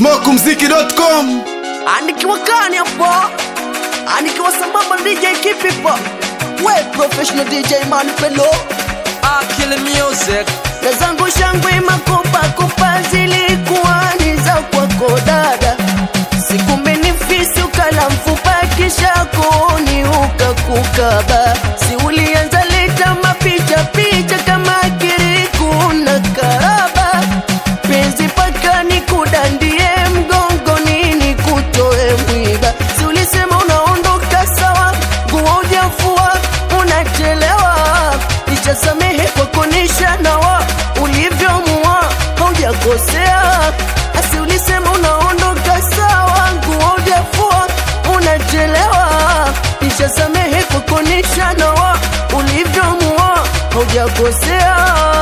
smokumziki.com. Anikiwa kani hapo, anikiwa sambamba DJ Kipipo, we professional DJ Manipelo, Kill music. na zangu shangwe makopa kopa zilikuwa ni za kwako dada. Siku menifisi ukala mfupa kisha koni ukakukaba. Si ulianza leta mapicha picha kama kiriku na karaba. Penzi paka ni kudandie mgongo nini kutoe mwiba. Si ulisema unaondoka sawa, nguo hujafua unachelewa. Nishasamehe kwa kunisha nawa ulivyomua haujakosea. Asi ulisema unaondoka sawa, nguo hujafua unachelewa. Nishasamehe kwa kunisha nawa ulivyomua haujakosea.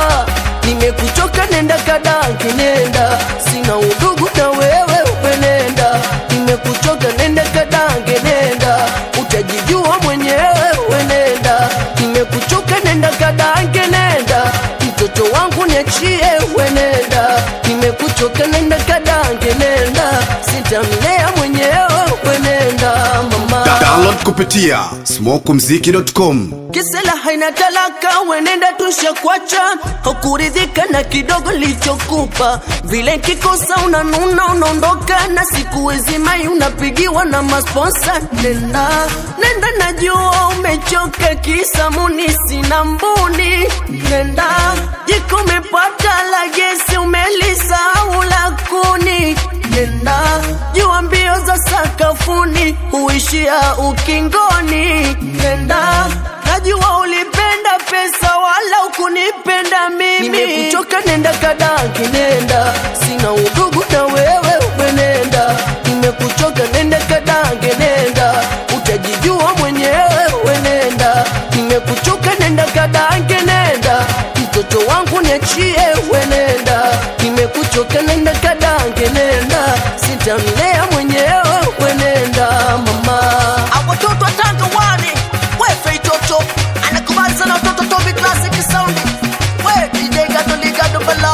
Nimekuchoka nenda kadanki nenda, sina udugu na wewe upenenda. Nimekuchoka nenda kadanki nenda, utajijua mwenyewe wenenda. Nimekuchoka nenda kadanki nenda, mtoto wangu niachie wenenda. Nimekuchoka nenda kadanki nenda, sitamlea mwenyewe wenenda mama. Download kupitia smokumziki.com. Kisela haina talaka wenenda tusha kwacha. Hukuridhika na kidogo lichokupa, vile kikosa unanuna unaondoka. Na siku wezimai unapigiwa na masponsa. Nenda, nenda najua umechoka kisa muni sina mbuni. Nenda, jiko umepata la gesi umelisahau la kuni. Nenda, jua mbio za sakafuni huishia ukingoni. Nenda, najua ulipenda pesa wala ukunipenda mimi. Nimekuchoka nenda kadanki nenda, sina udugu na wewe upenenda. Nimekuchoka nenda kadanki nenda, utajijua mwenyewe wenenda. Nimekuchoka nenda kadanki nenda, mtoto wangu niachie wenenda. Nimekuchoka nenda kadanki nenda, sitamlea mwenyewe wenenda mama. Watoto watanga wani wefe itoto anakubali sana watoto Tobi Classic Sound. We DJ Gado Ligado Bala.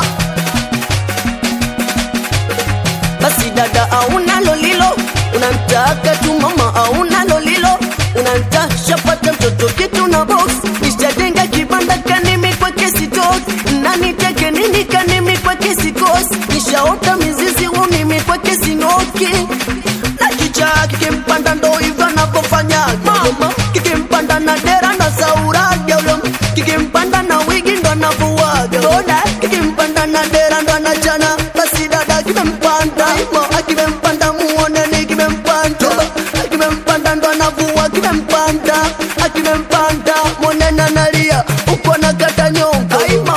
Basi dada auna lolilo, unamtaka tu mama auna lolilo. Unamtasha pata mtoto kitu na box. Nishajenga kibanda kanimi kwa kesi talk. Nani teke nini kanimi kwa kesi cost. Nishaota mizizi unimi kwa kesi noki. Na kicha kikimpanda ndo hivyo anapofanya mama. Kikimpanda na dera na sauraga ulom. Kikimpanda na wigi ndo anavuaga boda. Kikimpanda na dera ndo anachana. Basi dada kimempanda akimempanda muoneni kimempanda. Akimempanda ndo anavua kimempanda. Akimempanda monena nalia uko na kata nyongo.